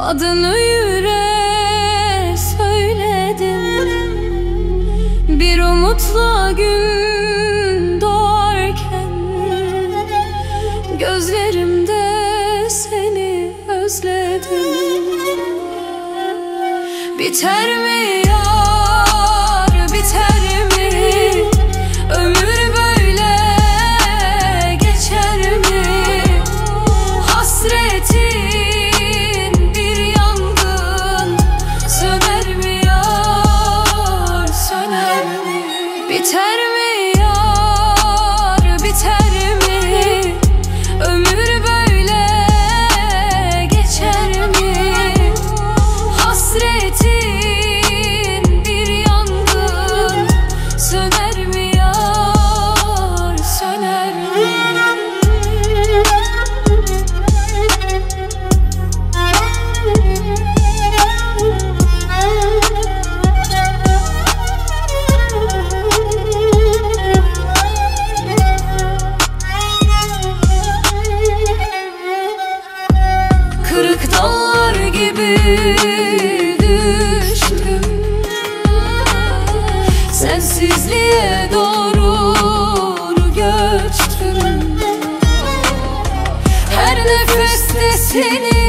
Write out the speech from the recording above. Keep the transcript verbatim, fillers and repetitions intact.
Adını yüreğe söyledim, bir umutla gün doğarken gözlerimde seni özledim. Biter mi yar, biter mi? Ömür böyle geçer mi? Hasretin bir yangın, söner mi yar, söner mi? Biter mi yar, biter mi? Ömür böyle geçer mi? Hasretin bir yangın, söner mi yar, söner mi? Kırık dallar gibi düştüm, sensizliğe doğru göçtüm. Her nefeste seni